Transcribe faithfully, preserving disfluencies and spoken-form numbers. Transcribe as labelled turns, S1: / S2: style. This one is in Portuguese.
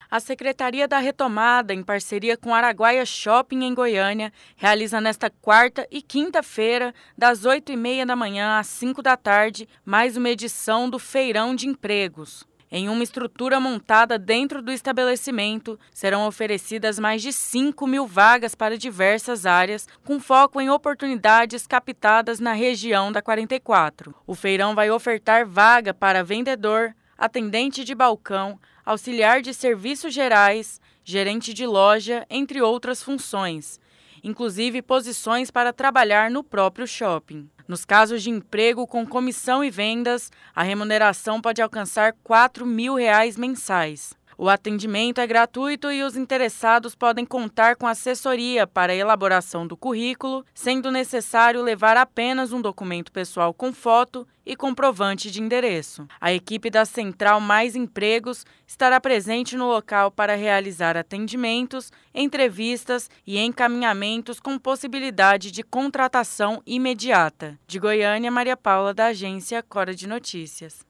S1: A Secretaria da Retomada, em parceria com Araguaia Shopping em Goiânia, realiza nesta quarta e quinta-feira, das oito e meia da manhã às cinco da tarde, mais uma edição do Feirão de Empregos. Em uma estrutura montada dentro do estabelecimento, serão oferecidas mais de cinco mil vagas para diversas áreas, com foco em oportunidades captadas na região da quarenta e quatro. O feirão vai ofertar vaga para vendedor, atendente de balcão, auxiliar de serviços gerais, gerente de loja, entre outras funções, inclusive posições para trabalhar no próprio shopping. Nos casos de emprego com comissão e vendas, a remuneração pode alcançar quatro mil reais mensais. O atendimento é gratuito e os interessados podem contar com assessoria para a elaboração do currículo, sendo necessário levar apenas um documento pessoal com foto e comprovante de endereço. A equipe da Central Mais Empregos estará presente no local para realizar atendimentos, entrevistas e encaminhamentos com possibilidade de contratação imediata. De Goiânia, Maria Paula, da agência Cora de Notícias.